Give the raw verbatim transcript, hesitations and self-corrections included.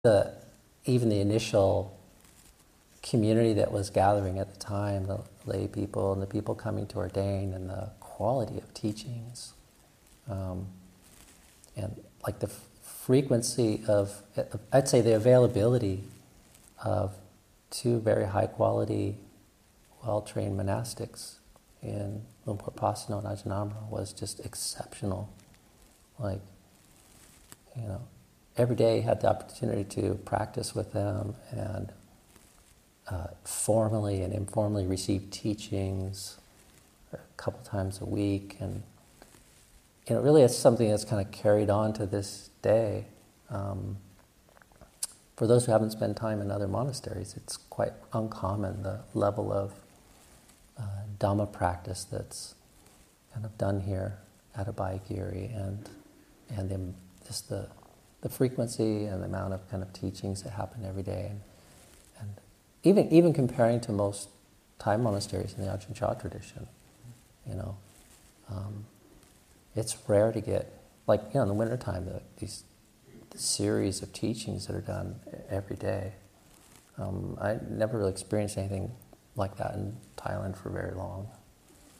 the even the initial community that was gathering at the time, the lay people and the people coming to ordain, and the quality of teachings, um, and like the f- frequency of, I'd say the availability of two very high quality, well-trained monastics in Lumpur Pasano and Ajahn Amaro was just exceptional. Like, you know, every day had the opportunity to practice with them and uh, formally and informally receive teachings a couple times a week. And, you know, really it's something that's kind of carried on to this day. Um, for those who haven't spent time in other monasteries, it's quite uncommon, the level of uh, Dhamma practice that's kind of done here at Abhayagiri, and and the, just the the frequency and the amount of kind of teachings that happen every day, and, and even even comparing to most Thai monasteries in the Ajahn Chah tradition, you know, um, it's rare to get, like, you know, in the wintertime, the, these the series of teachings that are done every day. Um, I never really experienced anything like that in Thailand for very long.